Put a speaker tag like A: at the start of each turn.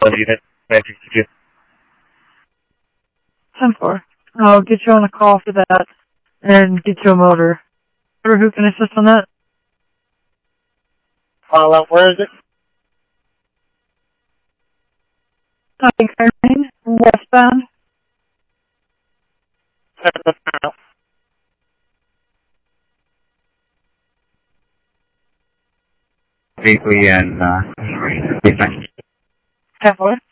A: unit. Magic to you.
B: 10-4. I'll get you on a call for that and get you a motor. Or who can assist on that?
A: Where is it?
B: Kearney, westbound.
A: Briefly and,
B: 10-4.